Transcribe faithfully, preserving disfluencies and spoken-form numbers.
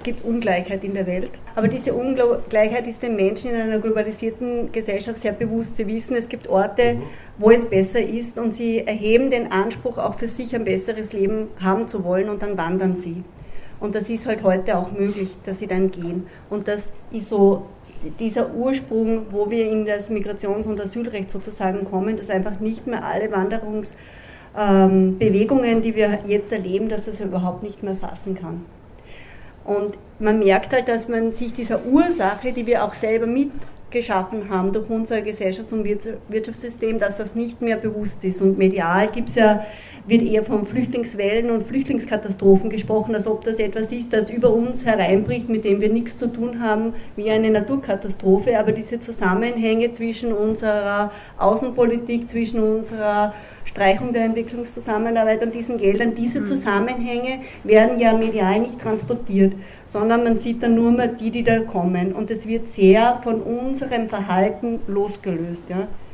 gibt Ungleichheit in der Welt. Aber diese Ungleichheit ist den Menschen in einer globalisierten Gesellschaft sehr bewusst. Sie wissen, es gibt Orte, wo es besser ist und sie erheben den Anspruch, auch für sich ein besseres Leben haben zu wollen und dann wandern sie. Und das ist halt heute auch möglich, dass sie dann gehen. Und das ist so dieser Ursprung, wo wir in das Migrations- und Asylrecht sozusagen kommen, dass einfach nicht mehr alle Wanderungsbewegungen, ähm, die wir jetzt erleben, dass das überhaupt nicht mehr fassen kann. Und man merkt halt, dass man sich dieser Ursache, die wir auch selber mitgeschaffen haben durch unser Gesellschafts- und Wirtschaftssystem, dass das nicht mehr bewusst ist. Und medial gibt's ja, wird eher von Flüchtlingswellen und Flüchtlingskatastrophen gesprochen, als ob das etwas ist, das über uns hereinbricht, mit dem wir nichts zu tun haben, wie eine Naturkatastrophe. Aber diese Zusammenhänge zwischen unserer Außenpolitik, zwischen unserer Streichung der Entwicklungszusammenarbeit und diesen Geldern, diese Zusammenhänge werden ja medial nicht transportiert, sondern man sieht dann nur mal die, die da kommen. Und es wird sehr von unserem Verhalten losgelöst. Ja.